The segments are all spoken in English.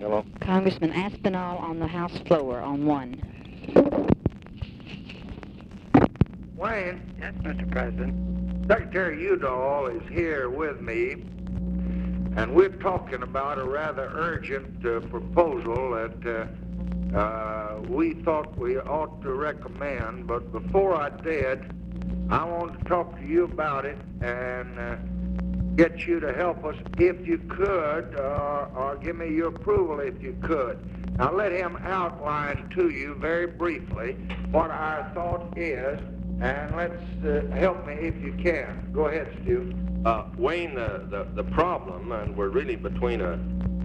Hello. Congressman Aspinall on the House floor on 1. Wayne, Yes, Mr. President. Secretary Udall is here with me, and we're talking about a rather urgent proposal that we thought we ought to recommend. But before I did, I wanted to talk to you about it and get you to help us if you could, or give me your approval if you could. Now let him outline to you very briefly what our thought is, and let's help me if you can. Go ahead, Stu. Wayne, the problem, and we're really between a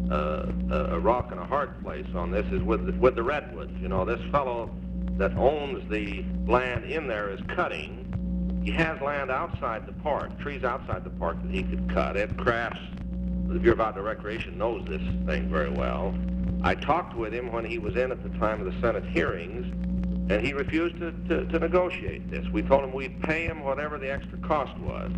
rock and a hard place on this, is with the redwoods. You know, this fellow that owns the land in there is cutting. He has land outside the park, trees outside the park that he could cut. Ed Crafts, the Bureau of Outdoor Recreation, knows this thing very well. I talked with him when he was in at the time of the Senate hearings, and he refused to negotiate this. We told him we'd pay him whatever the extra cost was.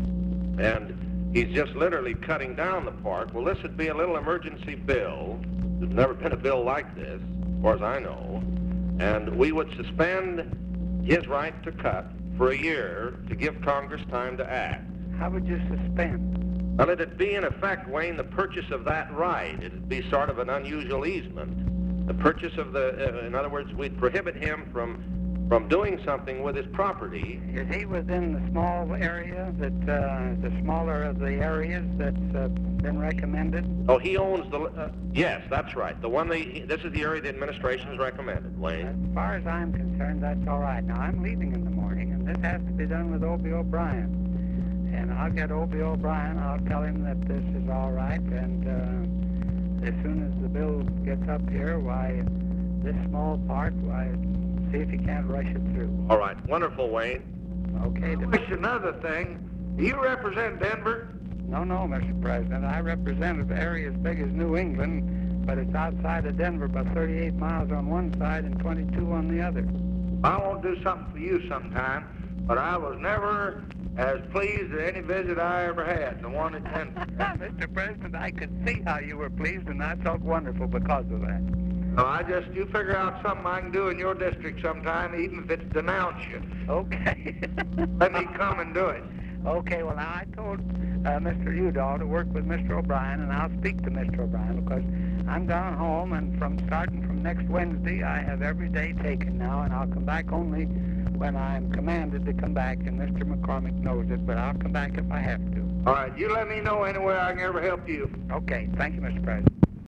And he's just literally cutting down the park. Well, this would be a little emergency bill. There's never been a bill like this, as far as I know. And we would suspend his right to cut for a year to give Congress time to act. How would you suspend? Well, it'd be, in effect, Wayne, the purchase of that right. It'd be sort of an unusual easement. The purchase of in other words, we'd prohibit him from doing something with his property. Is he within the small area the smaller of the areas that's been recommended? Oh, he owns the, yes, that's right. This is the area the administration has recommended, Wayne. As far as I'm concerned, that's all right. Now, I'm leaving in the morning, and this has to be done with Obie O'Brien. And I'll get Obie O'Brien, I'll tell him that this is all right, and as soon as the bill gets up here, why, this small part, why, see if he can't rush it through. All right. Wonderful, Wayne. Okay. Just another thing. Do you represent Denver? No, Mr. President. I represent an area as big as New England, but it's outside of Denver, about 38 miles on one side and 22 on the other. I want to do something for you sometime, but I was never as pleased at any visit I ever had, the one at Denver. Mr. President, I could see how you were pleased, and I felt wonderful because of that. No, you figure out something I can do in your district sometime, even if it's denounce you. Okay. Let me come and do it. Okay, well, now I told Mr. Udall to work with Mr. O'Brien, and I'll speak to Mr. O'Brien because I'm gone home, and starting from next Wednesday, I have every day taken now, and I'll come back only when I'm commanded to come back, and Mr. McCormick knows it, but I'll come back if I have to. All right, you let me know any way I can ever help you. Okay, thank you, Mr. President.